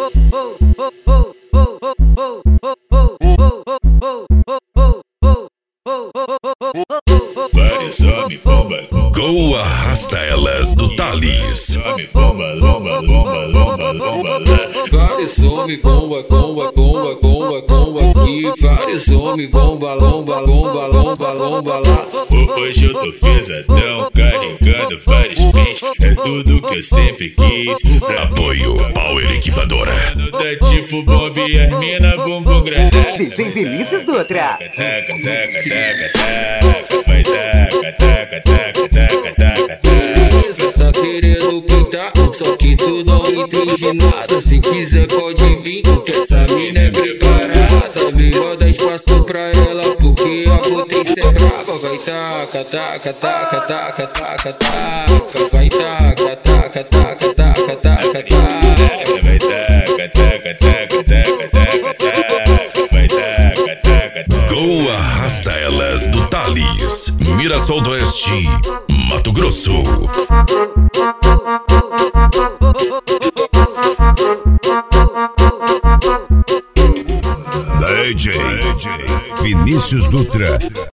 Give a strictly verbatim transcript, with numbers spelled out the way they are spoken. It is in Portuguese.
Vários homens bomba, Go arrasta elas do Thales. homem bomba, lomba, lomba, lomba, lomba lá. Vários homens bomba, bomba, bomba, bomba, bomba aqui. Vários homens bomba, lomba, lomba, lomba, lomba lá. Hoje eu tô pesadão, carregando vários pentes. É tudo que eu sempre quis. Apoio Power Equipadora. Tá tipo bomba e as mina bumbum granada. D J Vinícius Dutra. Taca, taca, taca, taca, taca. Vai taca, taca, taca, taca, taca, taca. Tá querendo pintar, só que tu não entende nada. Se quiser pode vir, porque essa mina é preparada. Melhor dar espaço pra ela, porque a potência é brava. Vai taca, taca, taca, taca, taca, taca. Vai taca, taca, taca, taca, taca, taca. Vai taca, taca, taca, taca, taca, taca. Vai taca, taca, taca. Go arrasta elas do Thales. Mirassol do Oeste, Mato Grosso. D J Vinícius Dutra.